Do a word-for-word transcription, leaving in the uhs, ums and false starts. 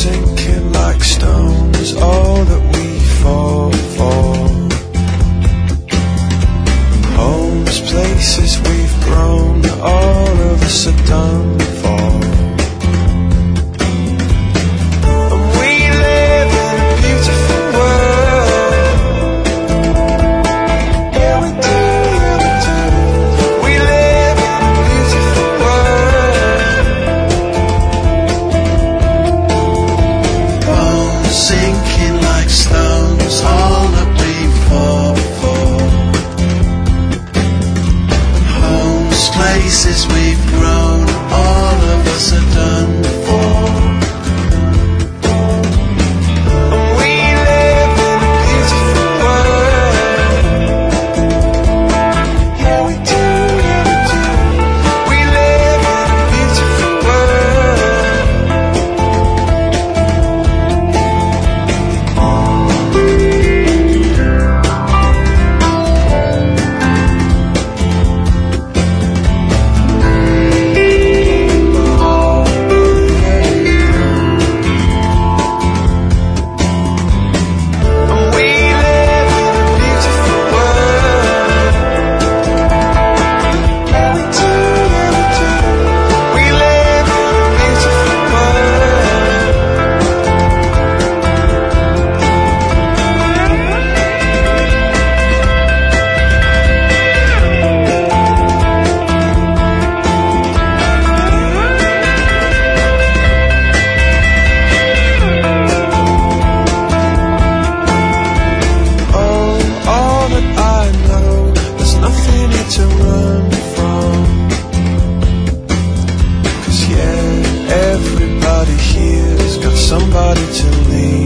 sinking like stones, all that we fall for. Homes, places we've grown, all of us are done for. And we live in a beautiful world. Yeah, we do, yeah, we do. We live in a beautiful world. Bones sinking like stones, all that we fall for. Homes, places we've grown, all of us are done for. And we live in a beautiful world. Yeah, we do, yeah, we do. We live in a beautiful world. And we live in a beautiful world. Yeah, we do, yeah, we do. We live in a beautiful world. Oh, all that I know, there's nothing here to run from. 'Cause yeah, everybody here's got somebody to lean